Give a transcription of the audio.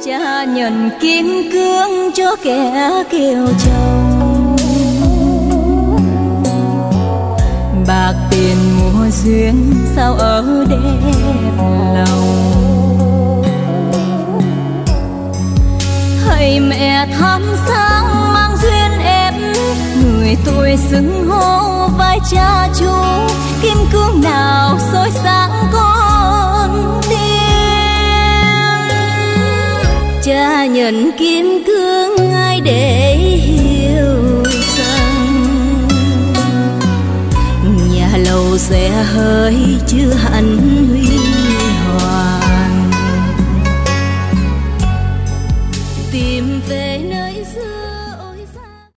Cha nhận kim cương cho kẻ kiều chồng, bạc tiền mua duyên sao ở đẹp lòng. Thầy mẹ thắm sáng mang duyên ép, người tuổi xứng hô vai cha chú. Kim cương nào soi sáng con tim, cha nhận kim cương ai để hiểu rằng nhà lầu sẽ hơi chưa hẳn huy